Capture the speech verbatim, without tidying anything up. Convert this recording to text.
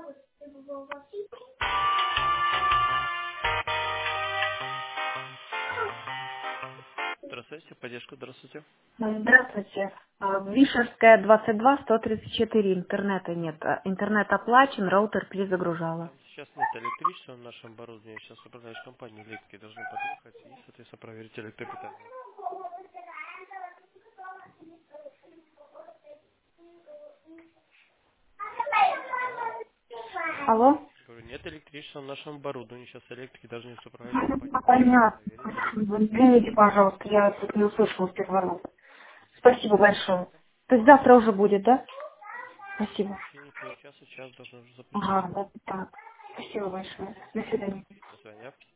Здравствуйте, поддержку, здравствуйте. Здравствуйте. А, Вишерская, двадцать два, сто тридцать четыре. Интернета нет. А, Интернет оплачен, роутер перезагружала. Там сейчас нет электричества в нашем оборудовании. Сейчас управляющая компания электрики должны подъехать и, соответственно, проверить электропитание. Алло. Алло? Говорю, нет электричества в нашем оборудовании. Сейчас электрики должны с управляющей компанией подъехать, Понятно. проверить электропитание. Извините, пожалуйста, я тут не услышала с первого раза. Спасибо большое. Пожалуйста. То есть завтра уже будет, да? В Спасибо. течение получаса, час должно уже запуститься. Ага, да, так. Спасибо большое. До свидания. До свидания.